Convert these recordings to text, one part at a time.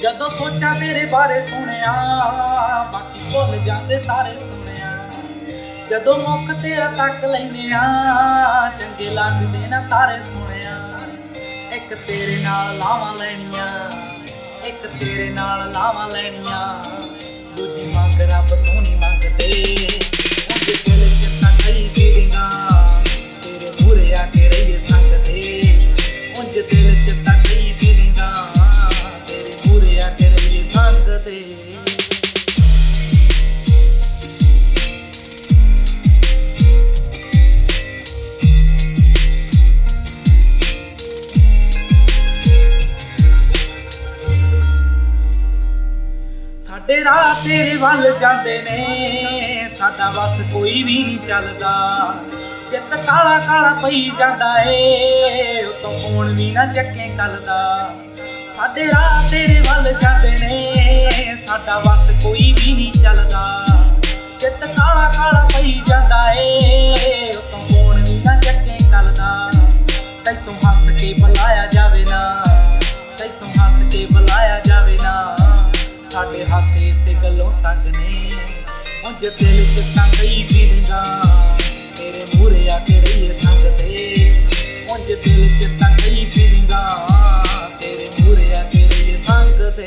ਜਦੋਂ ਸੋਚਾਂ ਤੇਰੇ ਬਾਰੇ ਸੁਣਿਆ ਬਾਕੀ ਭੁੱਲ ਜਾਂਦੇ ਸਾਰੇ ਸੁਣਿਆ। ਜਦੋਂ ਮੁੱਖ ਤੇਰਾ ਤੱਕ ਲੈਨੇ ਆ ਚੰਗੇ ਲੱਗਦੇ ਨਾ ਤਾਰੇ ਸੁਣਿਆ। ਇੱਕ ਤੇਰੇ ਨਾਲ ਲਾਵਾਂ ਲੈਣੀਆਂ, ਇੱਕ ਤੇਰੇ ਨਾਲ ਲਾਵਾਂ ਲੈਣੀਆਂ, ਦੂਜੀ ਮੰਗ ਰੱਬ ਤੋਂ ਨਹੀਂ ਮੰਗਦੇ। ਉਂਝ ਦਿਲ ਚ ਤਾਂ ਕਈ ਫੀਲਿੰਗਾਂ ਤੇਰੇ ਮੂਹਰੇ ਆ ਕੇ ਰਹੀਏ ਸੰਗਦੇ। ਉਂਝ ਦਿਲ ਚ ਤਾਂ ਕਈ ਫੀਲਿੰਗਾਂ ਤੇਰੇ ਮੂਹਰੇ ਆ ਕੇ ਰਹੀਏ ਸੰਗਦੇ। ਸਾਡੇ ਰਾਹ ਤੇਰੇ ਵੱਲ ਜਾਂਦੇ ਨੇ, ਸਾਡਾ ਬਸ ਕੋਈ ਵੀ ਨਹੀਂ ਚੱਲਦਾ। ਚਿੱਤ ਕਾਲਾ ਕਾਲਾ ਪਈ ਜਾਂਦਾ ਏ, ਉਤੋਂ ਫੋਨ ਵੀ ਨਾ ਚੱਕੇ ਕੱਲ ਦਾ। ਸਾਡੇ ਰਾਹ ਤੇਰੇ ਵੱਲ ਜਾਂਦੇ ਨੇ, ਸਾਡਾ ਬਸ ਕੋਈ ਵੀ ਨਹੀਂ ਚੱਲਦਾ। ਚਿੱਤ ਕਾਲਾ ਕਾਲਾ ਪਈ ਜਾਂਦਾ ਏ, ਉਤੋਂ ਫੋਨ ਵੀ ਨਾ ਚੱਕੇ ਕੱਲ ਦਾ। ਤੈਥੋਂ ਹੱਸ ਕੇ ਬੁਲਾਇਆ ਜਾਵੇ ਨਾ, ਤੈਥੋਂ ਹੱਸ ਕੇ ਬੁਲਾਇਆ ਜਾਵੇ ਨਾ, ਸਾਡੇ ਹਾਸੇ ਇਸੇ ਗੱਲੋਂ ਤੰਗ ਨੇ। ਉਂਝ ਦਿਲ ਚ ਤਾਂ ਕਈ ਫੀਲਿੰਗਾਂ ਤੇਰੇ ਮੂਹਰੇ ਆ ਕੇ ਰਹੀਏ ਸੰਗਦੇ। ਉਂਝ ਦਿਲ ਚ ਤਾਂ ਕਈ ਫੀਲਿੰਗਾਂ ਤੇਰੇ ਮੂਹਰੇ ਆ ਕੇ ਰਹੀਏ ਸੰਗਦੇ।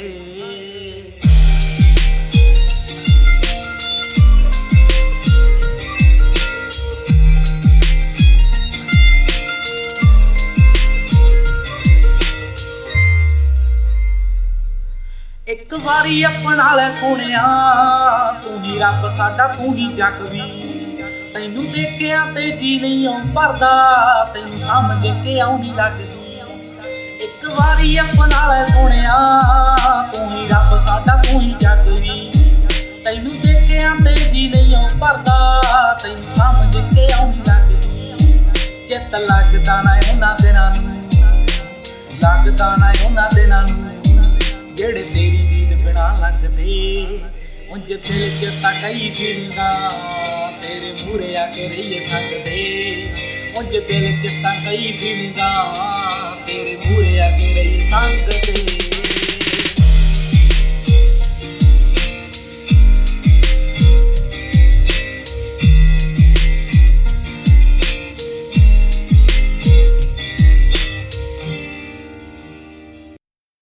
ਇੱਕ ਵਾਰੀ ਆਪਣਾ ਲੈ ਸੋਹਣਿਆ, ਤੂੰ ਹੀ ਰੱਬ ਸਾਡਾ ਤੂੰ ਹੀ ਜੱਗ ਵੀ। ਤੈਨੂੰ ਦੇਖਿਆ ਤੇ ਜੀ ਨਹੀਂ ਆਉਂ ਭਰਦਾ, ਤੈਨੂੰ ਸਮਝ ਕੇ ਆਉਣੀ ਲੱਗਦੀ। ਇੱਕ ਵਾਰੀ ਆਪਣਾ ਲੈ ਸੋਹਣਿਆ, ਤੂੰ ਹੀ ਰੱਬ ਸਾਡਾ ਤੂੰ ਹੀ ਜੱਗ ਵੀ। ਤੈਨੂੰ ਦੇਖਿਆ ਤੇ ਜੀ ਨਹੀਂ ਆਉਂ ਭਰਦਾ, ਤੈਨੂੰ ਸਮਝ ਕੇ ਆਉਣੀ ਲੱਗਦੀ। ਚਿੱਤ ਲੱਗਦਾ ਨਾ ਉਹਨਾਂ ਦਿਨਾਂ ਨੂੰ, ਲੱਗਦਾ ਨਾ ਉਹਨਾਂ ਦਿਨਾਂ ਨੂੰ ਜਿਹੜੇ ਤੇਰੀ ਦੀਦ ਬਿਨਾ ਲੰਘਦੇ। ਉਂਝ ਦਿਲ ਚ ਤਾਂ ਕਈ ਫੀਲਿੰਗਾਂ ਤੇਰੇ ਮੂਹਰੇ ਆ ਕੇ ਰਹੀਏ ਸੰਗਦੇ। ਉਂਝ ਦਿਲ ਚ ਤਾਂ ਕਈ ਫੀਲਿੰਗਾਂ ਤੇਰੇ ਮੂਹਰੇ ਆ ਕੇ ਰਹੀਏ ਸੰਗਦੇ।